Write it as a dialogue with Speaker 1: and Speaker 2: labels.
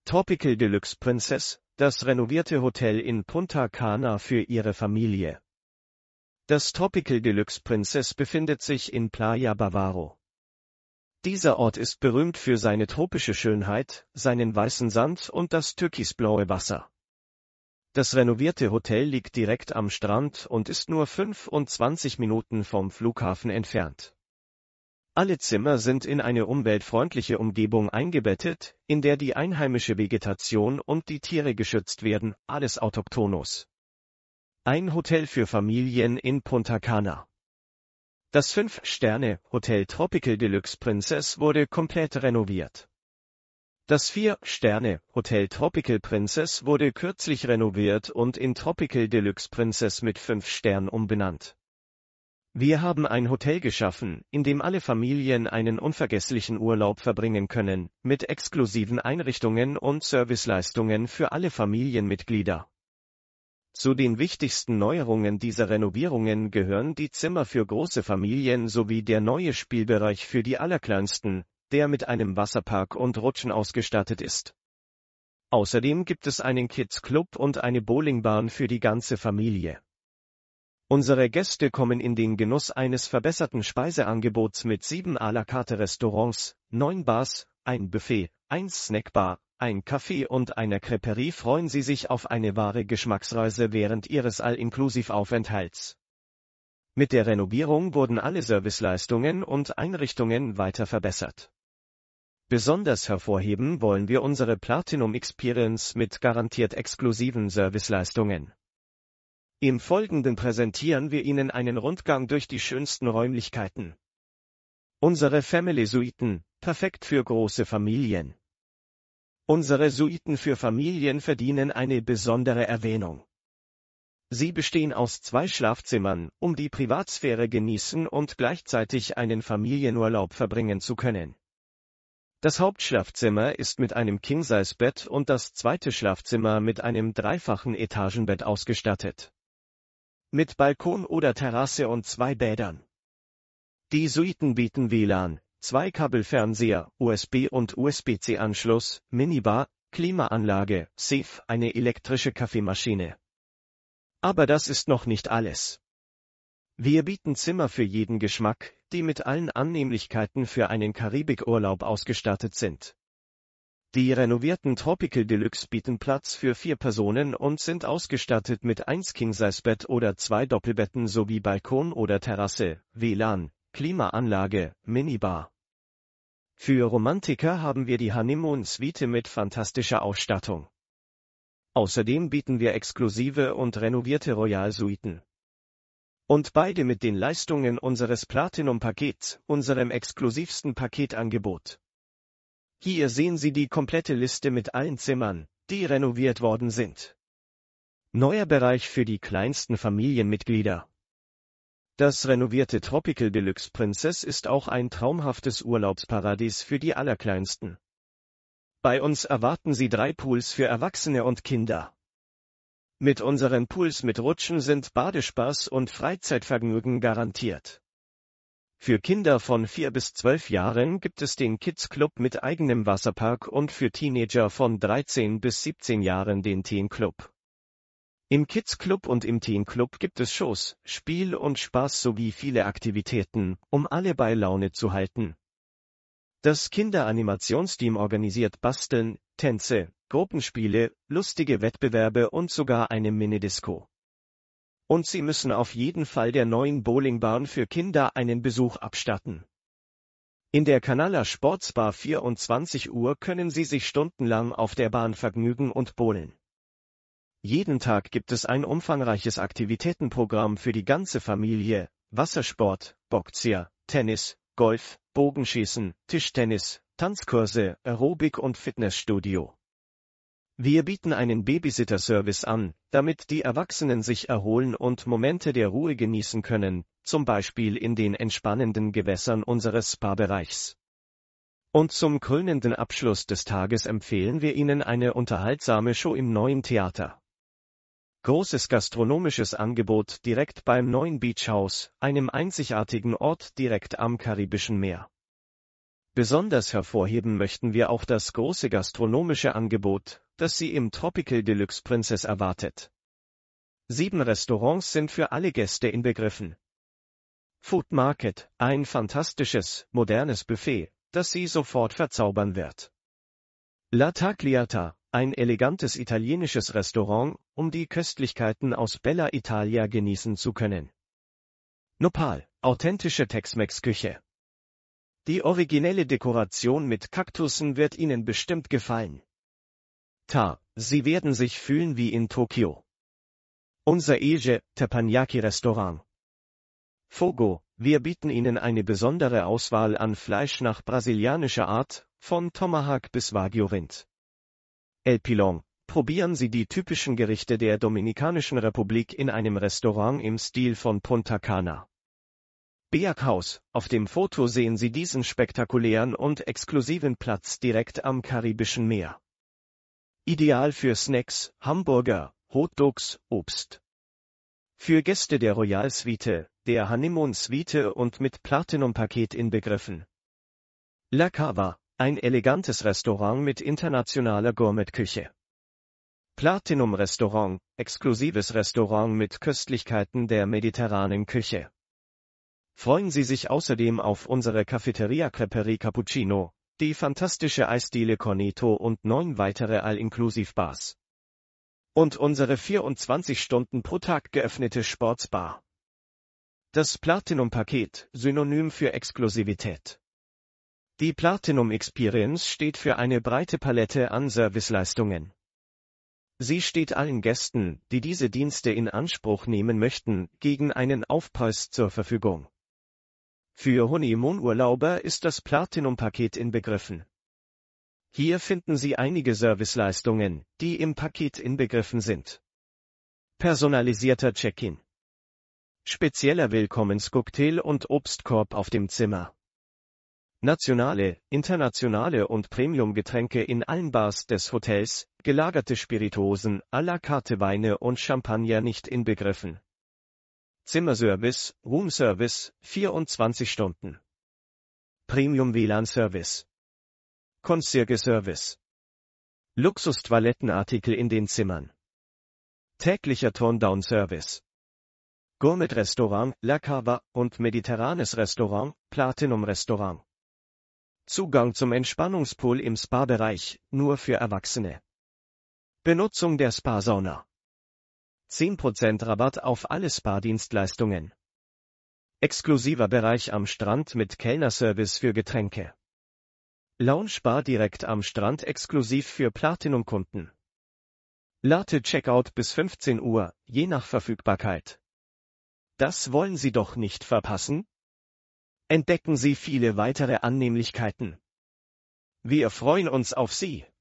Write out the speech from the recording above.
Speaker 1: Tropical Deluxe Princess, das renovierte Hotel in Punta Cana für Ihre Familie. Das Tropical Deluxe Princess befindet sich in Playa Bavaro. Dieser Ort ist berühmt für seine tropische Schönheit, seinen weißen Sand und das türkisblaue Wasser. Das renovierte Hotel liegt direkt am Strand und ist nur 25 Minuten vom Flughafen entfernt. Alle Zimmer sind in eine umweltfreundliche Umgebung eingebettet, in der die einheimische Vegetation und die Tiere geschützt werden, alles autochthonus. Ein Hotel für Familien in Punta Cana. Das 5-Sterne-Hotel Tropical Deluxe Princess wurde komplett renoviert. Das 4-Sterne-Hotel Tropical Princess wurde kürzlich renoviert und in Tropical Deluxe Princess mit 5 Sternen umbenannt. Wir haben ein Hotel geschaffen, in dem alle Familien einen unvergesslichen Urlaub verbringen können, mit exklusiven Einrichtungen und Serviceleistungen für alle Familienmitglieder. Zu den wichtigsten Neuerungen dieser Renovierungen gehören die Zimmer für große Familien sowie der neue Spielbereich für die Allerkleinsten, der mit einem Wasserpark und Rutschen ausgestattet ist. Außerdem gibt es einen Kids Club und eine Bowlingbahn für die ganze Familie. Unsere Gäste kommen in den Genuss eines verbesserten Speiseangebots mit 7 à la carte Restaurants, 9 Bars, ein Buffet, 1 Snackbar, ein Café und einer Crêperie. Freuen Sie sich auf eine wahre Geschmacksreise während Ihres All-Inclusive-Aufenthalts. Mit der Renovierung wurden alle Serviceleistungen und Einrichtungen weiter verbessert. Besonders hervorheben wollen wir unsere Platinum Experience mit garantiert exklusiven Serviceleistungen. Im Folgenden präsentieren wir Ihnen einen Rundgang durch die schönsten Räumlichkeiten. Unsere Family-Suiten, perfekt für große Familien. Unsere Suiten für Familien verdienen eine besondere Erwähnung. Sie bestehen aus 2 Schlafzimmern, um die Privatsphäre genießen und gleichzeitig einen Familienurlaub verbringen zu können. Das Hauptschlafzimmer ist mit einem King-Size-Bett und das zweite Schlafzimmer mit einem dreifachen Etagenbett ausgestattet. Mit Balkon oder Terrasse und 2 Bädern. Die Suiten bieten WLAN, 2 Kabelfernseher, USB- und USB-C-Anschluss, Minibar, Klimaanlage, Safe, eine elektrische Kaffeemaschine. Aber das ist noch nicht alles. Wir bieten Zimmer für jeden Geschmack, die mit allen Annehmlichkeiten für einen Karibikurlaub ausgestattet sind. Die renovierten Tropical Deluxe bieten Platz für 4 Personen und sind ausgestattet mit 1 King-Size-Bett oder 2 Doppelbetten sowie Balkon oder Terrasse, WLAN, Klimaanlage, Minibar. Für Romantiker haben wir die Honeymoon Suite mit fantastischer Ausstattung. Außerdem bieten wir exklusive und renovierte Royal-Suiten. Und beide mit den Leistungen unseres Platinum-Pakets, unserem exklusivsten Paketangebot. Hier sehen Sie die komplette Liste mit allen Zimmern, die renoviert worden sind. Neuer Bereich für die kleinsten Familienmitglieder. Das renovierte Tropical Deluxe Princess ist auch ein traumhaftes Urlaubsparadies für die Allerkleinsten. Bei uns erwarten Sie 3 Pools für Erwachsene und Kinder. Mit unseren Pools mit Rutschen sind Badespaß und Freizeitvergnügen garantiert. Für Kinder von 4 bis 12 Jahren gibt es den Kids Club mit eigenem Wasserpark und für Teenager von 13 bis 17 Jahren den Teen Club. Im Kids Club und im Teen Club gibt es Shows, Spiel und Spaß sowie viele Aktivitäten, um alle bei Laune zu halten. Das Kinderanimtionsteam organisiert Basteln, Tänze, Gruppenspiele, lustige Wettbewerbe und sogar eine Minidisco. Und Sie müssen auf jeden Fall der neuen Bowlingbahn für Kinder einen Besuch abstatten. In der Canala Sportsbar 24 Uhr können Sie sich stundenlang auf der Bahn vergnügen und bowlen. Jeden Tag gibt es ein umfangreiches Aktivitätenprogramm für die ganze Familie, Wassersport, Boccia, Tennis, Golf, Bogenschießen, Tischtennis, Tanzkurse, Aerobik und Fitnessstudio. Wir bieten einen Babysitter-Service an, damit die Erwachsenen sich erholen und Momente der Ruhe genießen können, zum Beispiel in den entspannenden Gewässern unseres Spa-Bereichs. Und zum krönenden Abschluss des Tages empfehlen wir Ihnen eine unterhaltsame Show im neuen Theater. Großes gastronomisches Angebot direkt beim neuen Beach House, einem einzigartigen Ort direkt am Karibischen Meer. Besonders hervorheben möchten wir auch das große gastronomische Angebot, das Sie im Tropical Deluxe Princess erwartet. 7 Restaurants sind für alle Gäste inbegriffen. Food Market, ein fantastisches, modernes Buffet, das Sie sofort verzaubern wird. La Tagliata, ein elegantes italienisches Restaurant, um die Köstlichkeiten aus Bella Italia genießen zu können. Nopal, authentische Tex-Mex-Küche. Die originelle Dekoration mit Kaktussen wird Ihnen bestimmt gefallen. Sie werden sich fühlen wie in Tokio. Unser Eje Teppanyaki Restaurant. Fogo, wir bieten Ihnen eine besondere Auswahl an Fleisch nach brasilianischer Art, von Tomahawk bis Wagyu-Rind. El Pilón, probieren Sie die typischen Gerichte der Dominikanischen Republik in einem Restaurant im Stil von Punta Cana. Biak House, auf dem Foto sehen Sie diesen spektakulären und exklusiven Platz direkt am Karibischen Meer. Ideal für Snacks, Hamburger, Hotdogs, Obst. Für Gäste der Royal Suite, der Honeymoon Suite und mit Platinum-Paket inbegriffen. La Cava, ein elegantes Restaurant mit internationaler Gourmetküche. Platinum Restaurant, exklusives Restaurant mit Köstlichkeiten der mediterranen Küche. Freuen Sie sich außerdem auf unsere Cafeteria Creperie Cappuccino, die fantastische Eisdiele Cornetto und 9 weitere All-Inclusive-Bars. Und unsere 24 Stunden pro Tag geöffnete Sportsbar. Das Platinum-Paket, Synonym für Exklusivität. Die Platinum Experience steht für eine breite Palette an Serviceleistungen. Sie steht allen Gästen, die diese Dienste in Anspruch nehmen möchten, gegen einen Aufpreis zur Verfügung. Für Honeymoon-Urlauber ist das Platinum-Paket inbegriffen. Hier finden Sie einige Serviceleistungen, die im Paket inbegriffen sind. Personalisierter Check-in. Spezieller Willkommenscocktail und Obstkorb auf dem Zimmer. Nationale, internationale und Premium-Getränke in allen Bars des Hotels, gelagerte Spirituosen, à la carte Weine und Champagner nicht inbegriffen. Zimmerservice, Roomservice, 24 Stunden. Premium WLAN-Service. Concierge-Service. Luxus-Toilettenartikel in den Zimmern. Täglicher Turn-Down-Service. Gourmet-Restaurant, La Cava und mediterranes Restaurant, Platinum-Restaurant. Zugang zum Entspannungspool im Spa-Bereich, nur für Erwachsene. Benutzung der Spa-Sauna. 10% Rabatt auf alle Spa-Dienstleistungen. Exklusiver Bereich am Strand mit Kellnerservice für Getränke. Lounge-Bar direkt am Strand exklusiv für Platinum-Kunden. Latte Checkout bis 15 Uhr, je nach Verfügbarkeit. Das wollen Sie doch nicht verpassen? Entdecken Sie viele weitere Annehmlichkeiten. Wir freuen uns auf Sie.